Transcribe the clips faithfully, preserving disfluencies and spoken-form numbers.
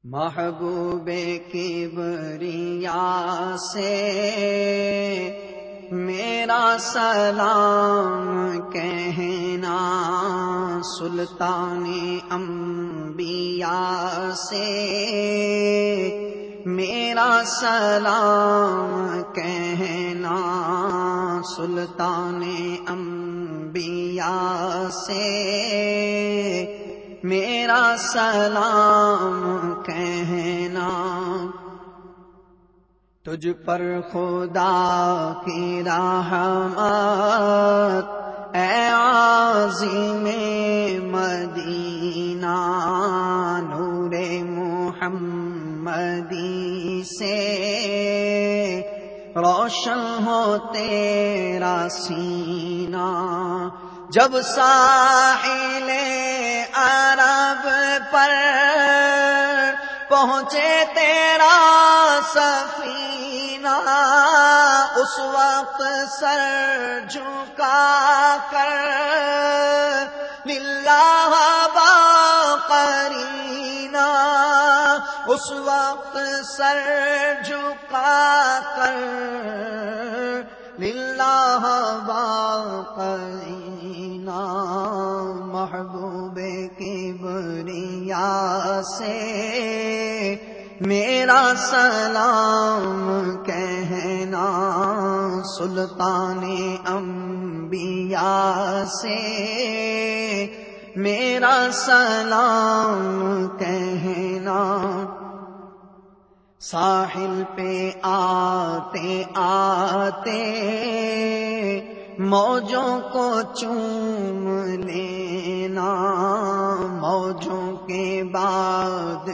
محبوب کبریا سے میرا سلام کہنا، سلطان انبیاء سے میرا سلام کہنا، سلطان انبیاء سے میرا سلام کہنا۔ تجھ پر خدا کی رحمت اے عظیم مدینہ، نور محمدی سے روشن ہو تیرا سینہ۔ جب ساحل عرب پر پہنچے تیرا سفینہ، اس وقت سر جھکا کر للہ با قرینہ، اس وقت سر جھکا کر للہ با قرینہ۔ محبوب کبریا سے میرا سلام کہنا، سلطان انبیاء سے میرا سلام کہنا۔ ساحل پہ آتے آتے موجوں کو چوم لینا، موجوں کے بعد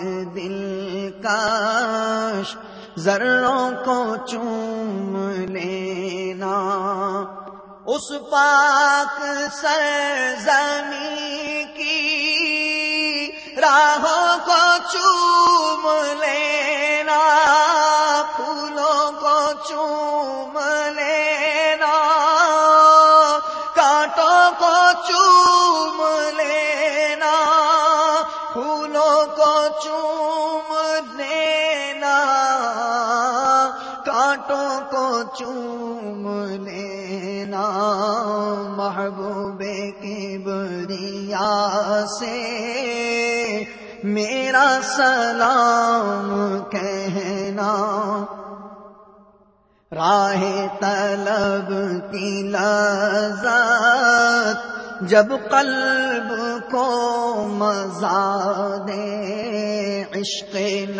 دلکش ذروں کو چوم لینا، اس پاک سرزمین کی راہوں کو چوم لینا، پھولوں کو چوم لینا، کانٹوں کو چوم لینا، پھولوں کو چوم لینا، کانٹوں کو چوم لینا۔ محبوب کبریا سے میرا سلام کہنا، راہ طلب کی لذت جب قلب کو مزا دے، عشق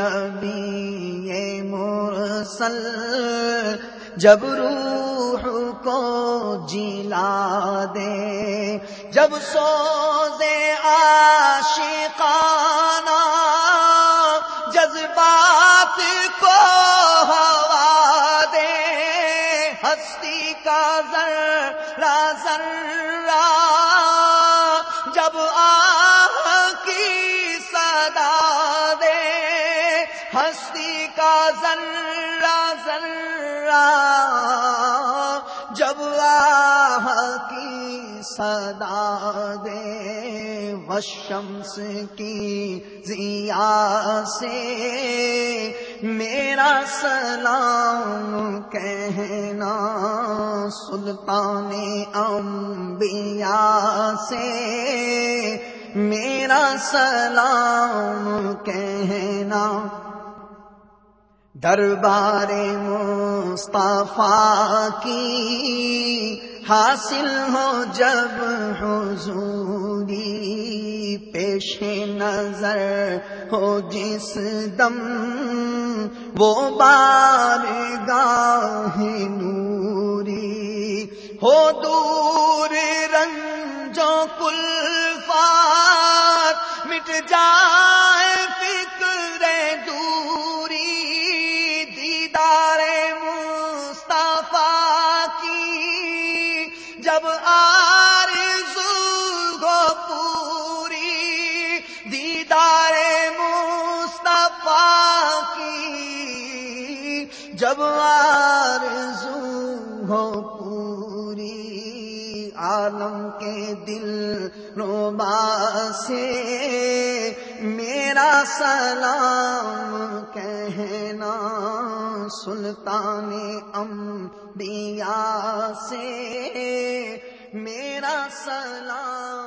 نبی مرسل جب روح کو جلا دے، جب سوزے عاشقانہ جذبات کو ہوا دے، ہستی کا ذرہ ذرہ جب آہ کی صدا دے، ہستی کا ذرہ ذرہ جب آہ کی صدا دے، والشمس کی ضیاء سے میرا سلام کہنا، سلطان انبیاء سے میرا سلام کہنا۔ دربار مصطفیٰ کی حاصل ہو جب حضوری، پیش نظر ہو جس دم وہ بارگاہ نوری، ہو دور رنجو کلفات مٹ جائے فکر دوری، دیدار مصطفیٰ کی جب آرزو ہو پوری، دیدار مصطفیٰ کی جب آرزو ہو پوری، عالم کے دل ربا سے میرا سلام کہنا سلطان انبیاء سے، میرا سلام